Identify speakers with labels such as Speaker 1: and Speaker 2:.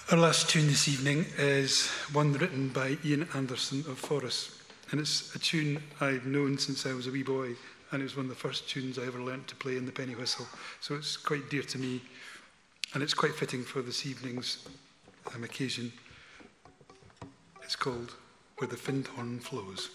Speaker 1: Our last tune this evening is one written by Ian Anderson of Forres, and it's a tune I've known since I was a wee boy, and it was one of the first tunes I ever learnt to play in the penny whistle, so it's quite dear to me, and it's quite fitting for this evening's occasion. It's called Where the Findhorn Flows.